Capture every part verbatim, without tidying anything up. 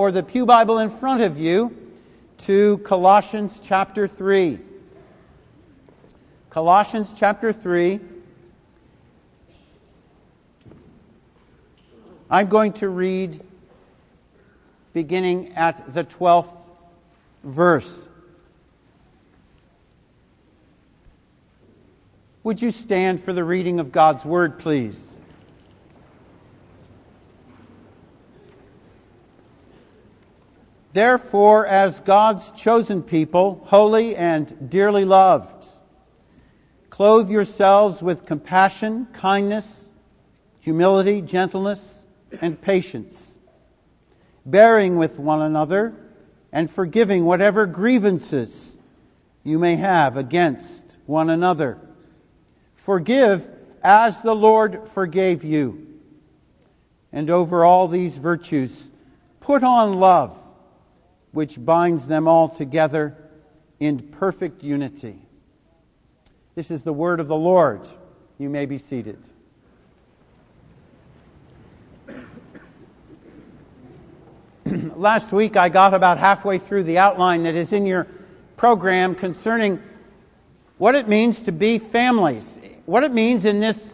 or the Pew Bible in front of you to Colossians chapter three. Colossians chapter three. I'm going to read beginning at the twelfth verse. Would you stand for the reading of God's Word, please? Therefore, as God's chosen people, holy and dearly loved, clothe yourselves with compassion, kindness, humility, gentleness, and patience, bearing with one another and forgiving whatever grievances you may have against one another. Forgive as the Lord forgave you. And over all these virtues, put on love, which binds them all together in perfect unity. This is the word of the Lord. You may be seated. Last week I got about halfway through the outline that is in your program concerning what it means to be families. What it means in this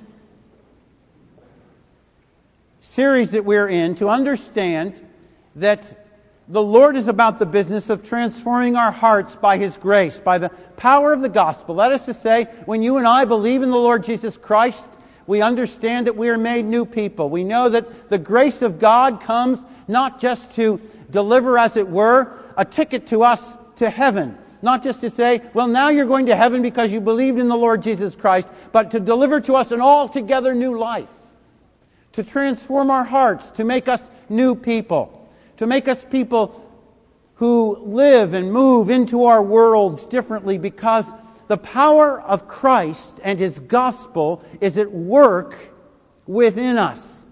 series that we're in to understand that the Lord is about the business of transforming our hearts by His grace, by the power of the gospel. That is to say, when you and I believe in the Lord Jesus Christ, we understand that we are made new people. We know that the grace of God comes not just to deliver, as it were, a ticket to us to heaven. Not just to say, well, now you're going to heaven because you believed in the Lord Jesus Christ, but to deliver to us an altogether new life. To transform our hearts, to make us new people. To make us people who live and move into our worlds differently because the power of Christ and His gospel is at work within us.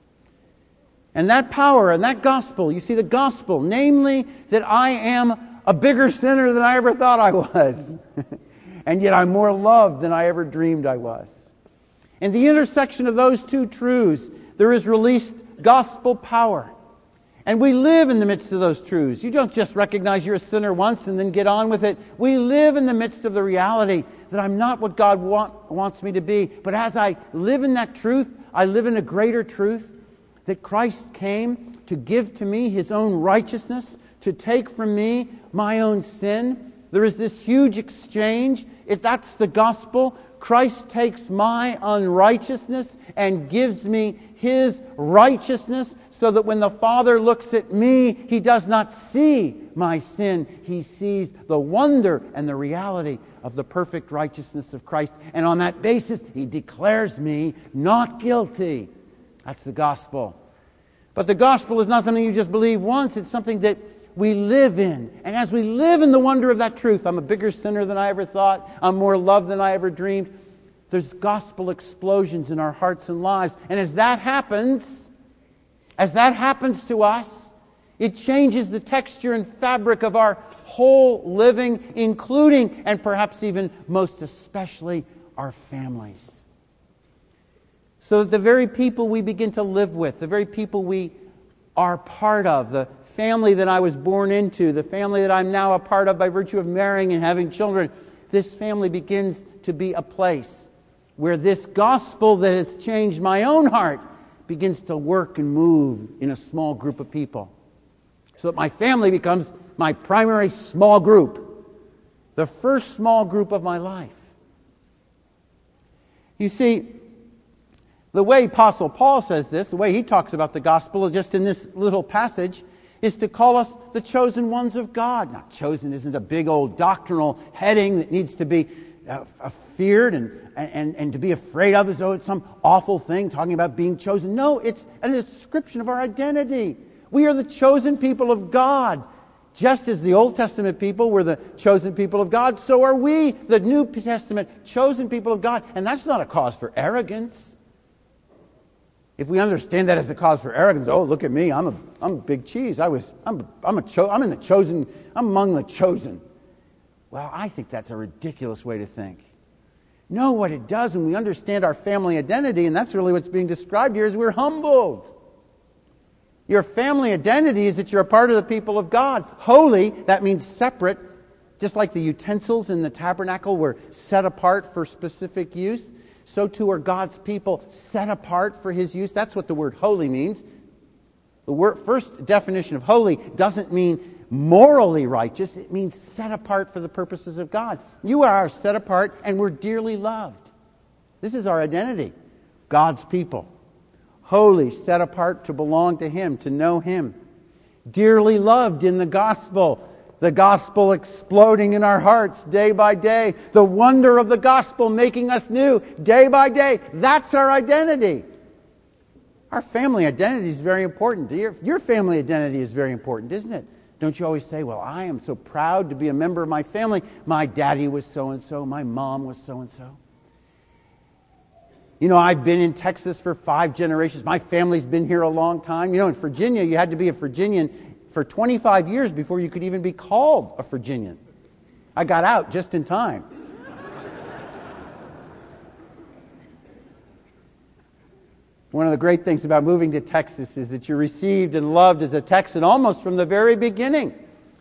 And that power and that gospel, you see the gospel, namely that I am a bigger sinner than I ever thought I was. And yet I'm more loved than I ever dreamed I was. In the intersection of those two truths, there is released gospel power. And we live in the midst of those truths. You don't just recognize you're a sinner once and then get on with it. We live in the midst of the reality that I'm not what God want, wants me to be. But as I live in that truth, I live in a greater truth that Christ came to give to me His own righteousness, to take from me my own sin. There is this huge exchange. If that's the gospel, Christ takes my unrighteousness and gives me His righteousness, so that when the Father looks at me, He does not see my sin. He sees the wonder and the reality of the perfect righteousness of Christ. And on that basis, He declares me not guilty. That's the gospel. But the gospel is not something you just believe once. It's something that we live in. And as we live in the wonder of that truth, I'm a bigger sinner than I ever thought. I'm more loved than I ever dreamed. There's gospel explosions in our hearts and lives. And as that happens... As that happens to us, it changes the texture and fabric of our whole living, including and perhaps even most especially our families. So that the very people we begin to live with, the very people we are part of, the family that I was born into, the family that I'm now a part of by virtue of marrying and having children, this family begins to be a place where this gospel that has changed my own heart begins to work and move in a small group of people. So that my family becomes my primary small group. The first small group of my life. You see, the way Apostle Paul says this, the way he talks about the gospel just in this little passage, is to call us the chosen ones of God. Now, chosen isn't a big old doctrinal heading that needs to be uh, feared and And, and to be afraid of as though it's some awful thing, talking about being chosen. No, it's a description of our identity. We are the chosen people of God. Just as the Old Testament people were the chosen people of God, so are we, the New Testament, chosen people of God. And that's not a cause for arrogance. If we understand that as a cause for arrogance, oh, look at me, I'm a, I'm a big cheese. I was, I'm, I'm a, cho- I'm in the chosen, I'm among the chosen. Well, I think that's a ridiculous way to think. No, what it does when we understand our family identity, and that's really what's being described here, is we're humbled. Your family identity is that you're a part of the people of God. Holy, that means separate. Just like the utensils in the tabernacle were set apart for specific use, so too are God's people set apart for His use. That's what the word holy means. The word, first definition of holy doesn't mean morally righteous. It means set apart for the purposes of God. You are set apart and we're dearly loved. This is our identity. God's people. Holy, set apart to belong to Him, to know Him. Dearly loved in the gospel. The gospel exploding in our hearts day by day. The wonder of the gospel making us new day by day. That's our identity. Our family identity is very important. Your, your family identity is very important, isn't it? Don't you always say, well, I am so proud to be a member of my family. My daddy was so-and-so. My mom was so-and-so. You know, I've been in Texas for five generations. My family's been here a long time. You know, in Virginia, you had to be a Virginian for twenty-five years before you could even be called a Virginian. I got out just in time. One of the great things about moving to Texas is that you're received and loved as a Texan almost from the very beginning.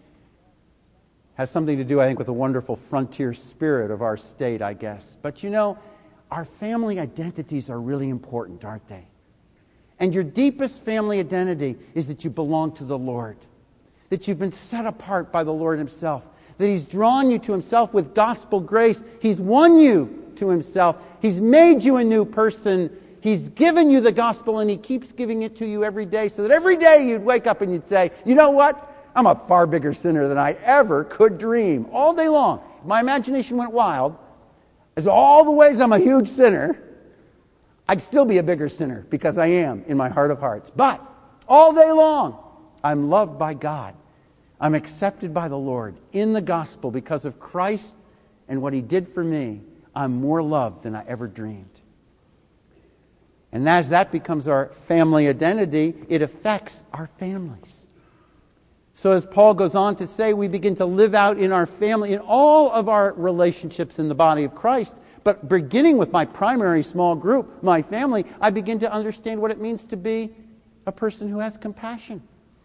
Has something to do, I think, with the wonderful frontier spirit of our state, I guess. But you know, our family identities are really important, aren't they? And your deepest family identity is that you belong to the Lord. That you've been set apart by the Lord Himself. That He's drawn you to Himself with gospel grace. He's won you to Himself. He's made you a new person. He's given you the gospel and He keeps giving it to you every day. So that every day you'd wake up and you'd say, you know what? I'm a far bigger sinner than I ever could dream. All day long. If my imagination went wild, as all the ways I'm a huge sinner, I'd still be a bigger sinner because I am in my heart of hearts. But all day long, I'm loved by God. I'm accepted by the Lord in the gospel because of Christ and what He did for me. I'm more loved than I ever dreamed. And as that becomes our family identity, it affects our families. So as Paul goes on to say, we begin to live out in our family, in all of our relationships in the body of Christ. But beginning with my primary small group, my family, I begin to understand what it means to be a person who has compassion.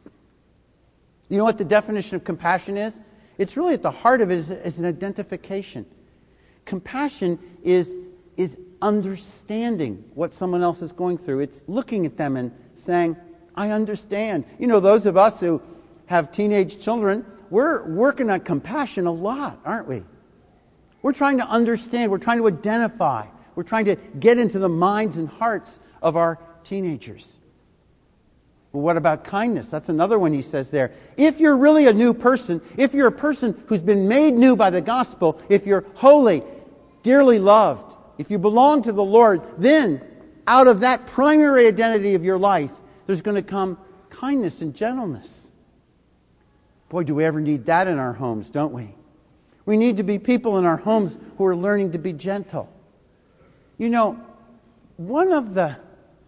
You know what the definition of compassion is? It's really at the heart of it is, is an identification. Compassion is, is understanding what someone else is going through. It's looking at them and saying, I understand. You know, those of us who have teenage children, we're working on compassion a lot, aren't we? We're trying to understand. We're trying to identify. We're trying to get into the minds and hearts of our teenagers. Well, what about kindness? That's another one he says there. If you're really a new person, if you're a person who's been made new by the gospel, if you're holy, dearly loved, if you belong to the Lord, then out of that primary identity of your life, there's going to come kindness and gentleness. Boy, do we ever need that in our homes, don't we? We need to be people in our homes who are learning to be gentle. You know, one of the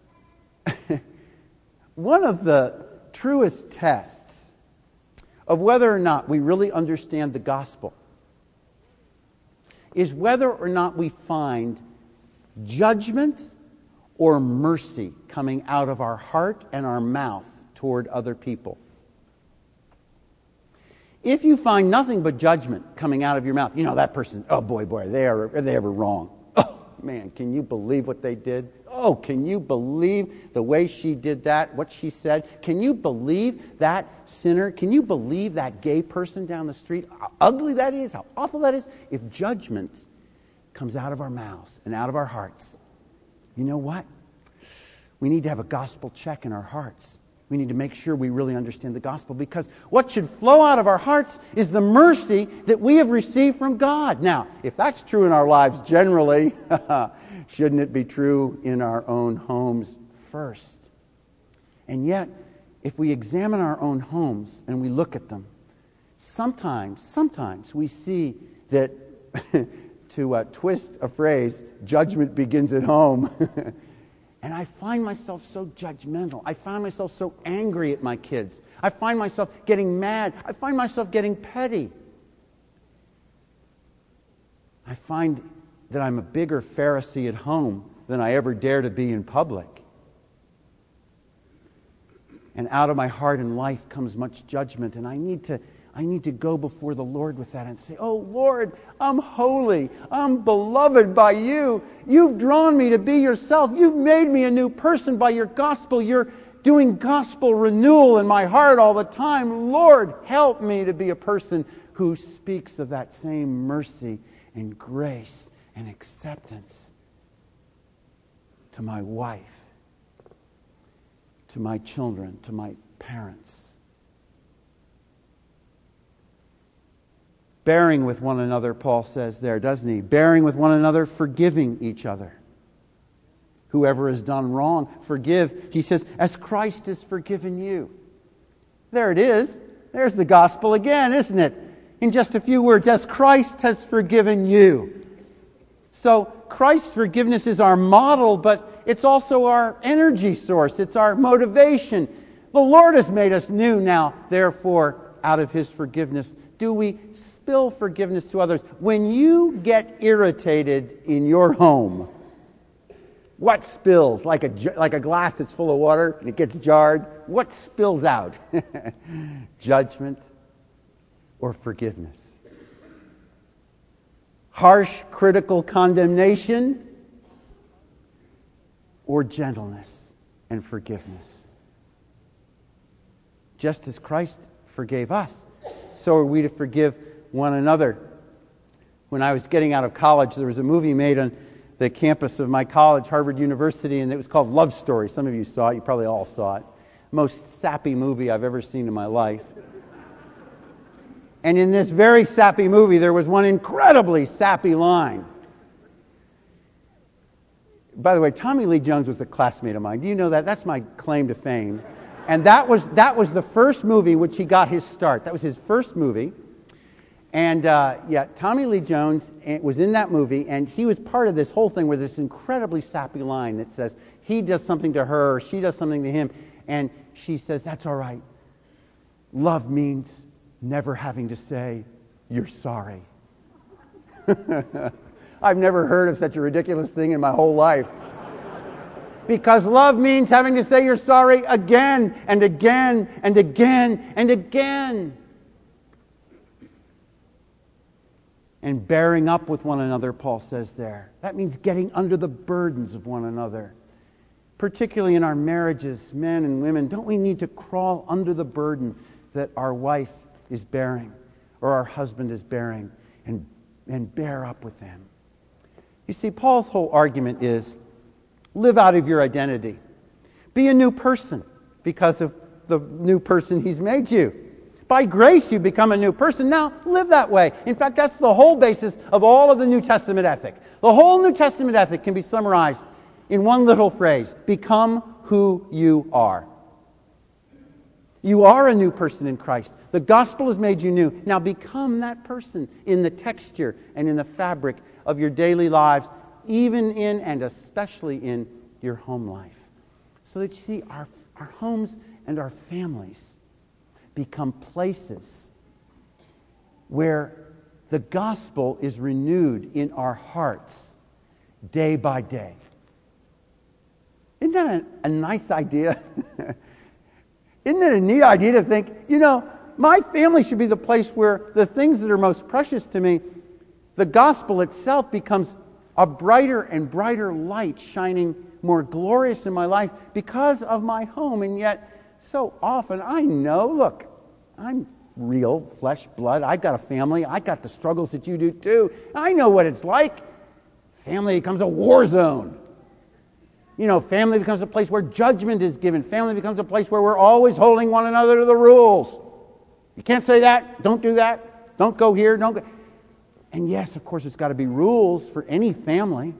one of the truest tests of whether or not we really understand the gospel is whether or not we find judgment or mercy coming out of our heart and our mouth toward other people. If you find nothing but judgment coming out of your mouth, you know, that person, oh boy, boy, they are, are they ever wrong? Oh, man, can you believe what they did? Oh, can you believe the way she did that, what she said? Can you believe that sinner? Can you believe that gay person down the street? How ugly that is, how awful that is. If judgment comes out of our mouths and out of our hearts, you know what? We need to have a gospel check in our hearts. We need to make sure we really understand the gospel, because what should flow out of our hearts is the mercy that we have received from God. Now, if that's true in our lives generally, shouldn't it be true in our own homes first? And yet, if we examine our own homes and we look at them, sometimes, sometimes we see that, to uh, twist a phrase, judgment begins at home. And I find myself so judgmental. I find myself so angry at my kids. I find myself getting mad. I find myself getting petty. I find that I'm a bigger Pharisee at home than I ever dare to be in public. And out of my heart and life comes much judgment. And I need to I need to go before the Lord with that and say, oh, Lord, I'm holy. I'm beloved by you. You've drawn me to be yourself. You've made me a new person by your gospel. You're doing gospel renewal in my heart all the time. Lord, help me to be a person who speaks of that same mercy and grace and acceptance to my wife, to my children, to my parents. Bearing with one another, Paul says there, doesn't he? Bearing with one another, forgiving each other. Whoever has done wrong, forgive. He says, as Christ has forgiven you. There it is. There's the gospel again, isn't it? In just a few words, as Christ has forgiven you. So Christ's forgiveness is our model, but it's also our energy source. It's our motivation. The Lord has made us new now, therefore, out of His forgiveness, do we spill forgiveness to others? When you get irritated in your home, what spills? Like a, like a glass that's full of water and it gets jarred, what spills out? Judgment or forgiveness? Harsh, critical condemnation or gentleness and forgiveness? Just as Christ forgave us, so are we to forgive one another. When I was getting out of college, there was a movie made on the campus of my college, Harvard University, and it was called Love Story. Some of you saw it. You probably all saw it. Most sappy movie I've ever seen in my life. And in this very sappy movie, there was one incredibly sappy line. By the way, Tommy Lee Jones was a classmate of mine. Do you know that? That's my claim to fame. And that was that was the first movie which he got his start. That was his first movie. And uh, yeah, Tommy Lee Jones was in that movie, and he was part of this whole thing where this incredibly sappy line that says he does something to her, or she does something to him, and she says, that's all right. Love means never having to say, you're sorry. I've never heard of such a ridiculous thing in my whole life. Because love means having to say you're sorry again and again and again and again. And bearing up with one another, Paul says there. That means getting under the burdens of one another. Particularly in our marriages, men and women, don't we need to crawl under the burden that our wife is bearing or our husband is bearing and, and bear up with them? You see, Paul's whole argument is, live out of your identity. Be a new person because of the new person He's made you. By grace you become a new person. Now, live that way. In fact, that's the whole basis of all of the New Testament ethic. The whole New Testament ethic can be summarized in one little phrase. Become who you are. You are a new person in Christ. The gospel has made you new. Now become that person in the texture and in the fabric of your daily lives, even in and especially in your home life. So that you see, our, our homes and our families become places where the gospel is renewed in our hearts day by day. Isn't that a, a nice idea? Isn't it a neat idea to think, you know, my family should be the place where the things that are most precious to me, the gospel itself becomes a brighter and brighter light shining more glorious in my life because of my home. And yet, so often, I know, look, I'm real, flesh, blood. I got a family. I got the struggles that you do too. I know what it's like. Family becomes a war zone. You know, family becomes a place where judgment is given. Family becomes a place where we're always holding one another to the rules. You can't say that. Don't do that. Don't go here. Don't go. And yes, of course, it's got to be rules for any family.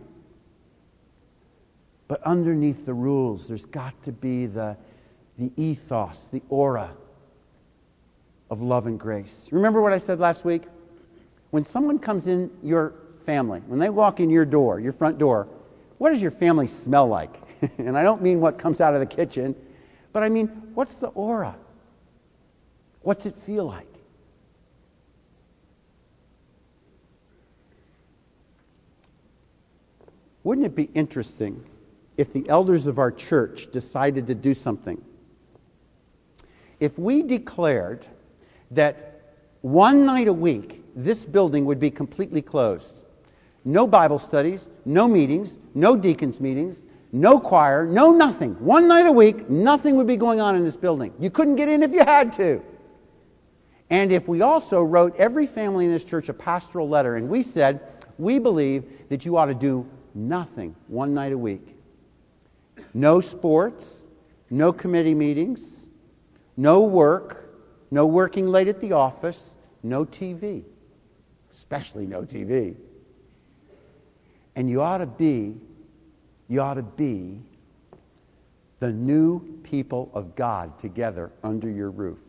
But underneath the rules, there's got to be the, the ethos, the aura of love and grace. Remember what I said last week? When someone comes in your family, when they walk in your door, your front door, what does your family smell like? And I don't mean what comes out of the kitchen, but I mean, what's the aura? What's it feel like? Wouldn't it be interesting if the elders of our church decided to do something If we declared that one night a week this building would be completely closed, no Bible studies, no meetings, no deacons meetings, no choir, no nothing. One night a week, nothing would be going on in this building. You couldn't get in if you had to. And if we also wrote every family in this church a pastoral letter and we said, we believe that you ought to do nothing one night a week. No sports, no committee meetings, no work, no working late at the office, no T V, especially no T V. And you ought to be, you ought to be the new people of God together under your roof.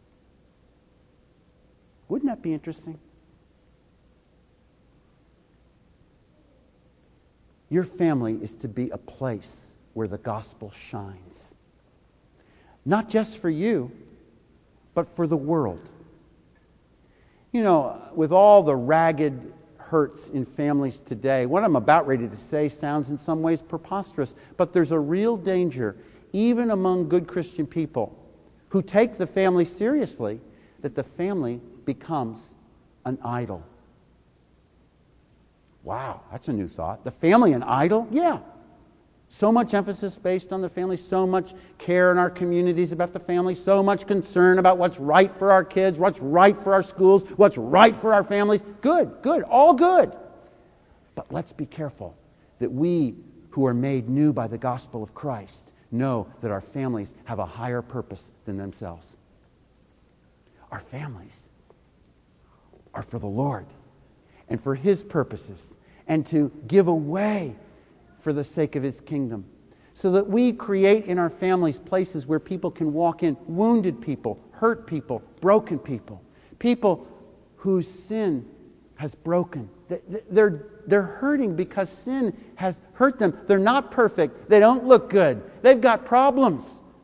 Wouldn't that be interesting? Your family is to be a place where the gospel shines. Not just for you, but for the world. You know, with all the ragged hurts in families today, what I'm about ready to say sounds in some ways preposterous, but there's a real danger, even among good Christian people who take the family seriously, that the family becomes an idol. Wow, that's a new thought. The family an idol? Yeah. So much emphasis based on the family, so much care in our communities about the family, so much concern about what's right for our kids, what's right for our schools, what's right for our families. Good, good, all good. But let's be careful that we who are made new by the gospel of Christ know that our families have a higher purpose than themselves. Our families are for the Lord and for His purposes and to give away for the sake of His kingdom. So that we create in our families places where people can walk in, wounded people, hurt people, broken people, people whose sin has broken. They're, they're hurting because sin has hurt them. They're not perfect. They don't look good. They've got problems.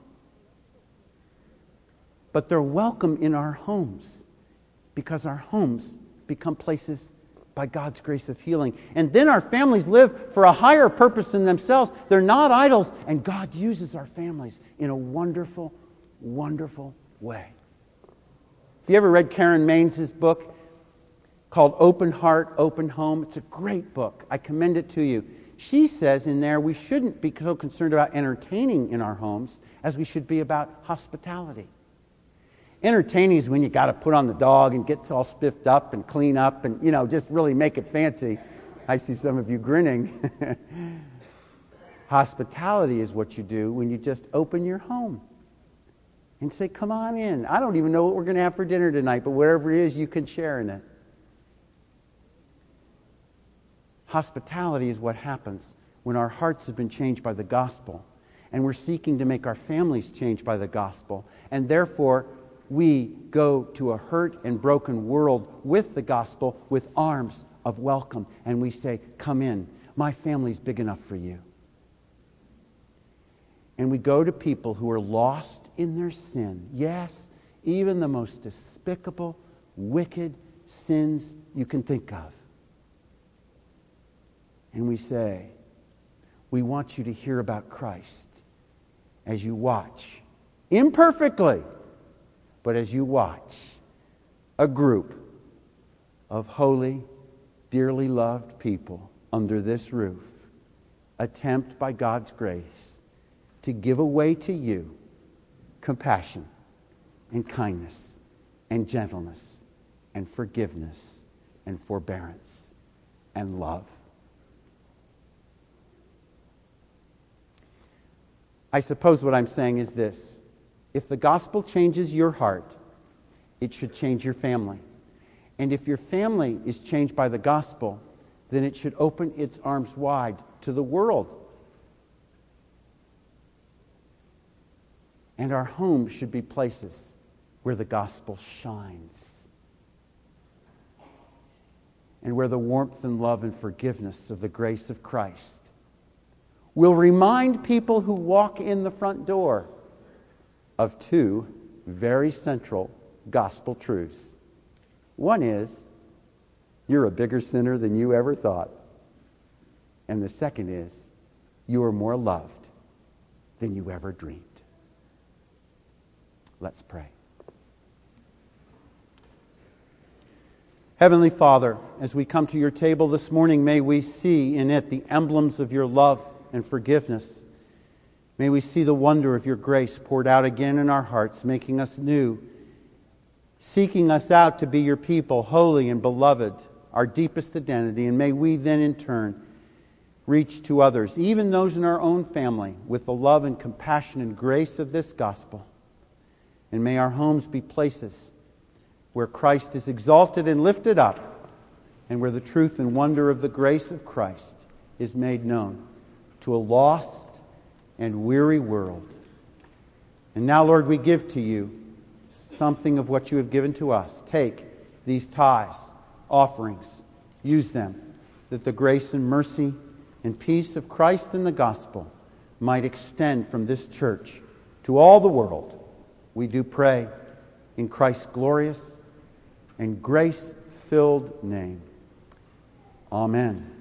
But they're welcome in our homes because our homes become places by God's grace of healing. And then our families live for a higher purpose than themselves. They're not idols, and God uses our families in a wonderful, wonderful way. Have you ever read Karen Main's book called Open Heart, Open Home? It's a great book. I commend it to you. She says in there we shouldn't be so concerned about entertaining in our homes as we should be about hospitality. Entertaining is when you got to put on the dog and get all spiffed up and clean up and, you know, just really make it fancy. I see some of you grinning. Hospitality is what you do when you just open your home and say, come on in. I don't even know what we're going to have for dinner tonight, but whatever it is, you can share in it. Hospitality is what happens when our hearts have been changed by the gospel and we're seeking to make our families change by the gospel, and therefore we go to a hurt and broken world with the gospel with arms of welcome, and we say, come in. My family's big enough for you. And we go to people who are lost in their sin. Yes, even the most despicable, wicked sins you can think of. And we say, we want you to hear about Christ as you watch, imperfectly, but as you watch a group of holy, dearly loved people under this roof attempt by God's grace to give away to you compassion and kindness and gentleness and forgiveness and forbearance and love. I suppose what I'm saying is this. If the gospel changes your heart, it should change your family. And if your family is changed by the gospel, then it should open its arms wide to the world. And our homes should be places where the gospel shines. And where the warmth and love and forgiveness of the grace of Christ will remind people who walk in the front door of two very central gospel truths. One is, you're a bigger sinner than you ever thought. And the second is, you are more loved than you ever dreamed. Let's pray. Heavenly Father, as we come to your table this morning, may we see in it the emblems of your love and forgiveness. May we see the wonder of your grace poured out again in our hearts, making us new, seeking us out to be your people, holy and beloved, our deepest identity. And may we then in turn reach to others, even those in our own family, with the love and compassion and grace of this gospel. And may our homes be places where Christ is exalted and lifted up, and where the truth and wonder of the grace of Christ is made known to a lost and weary world. And now, Lord, we give to you something of what you have given to us. Take these tithes, offerings, use them, that the grace and mercy and peace of Christ and the gospel might extend from this church to all the world. We do pray in Christ's glorious and grace-filled name. Amen.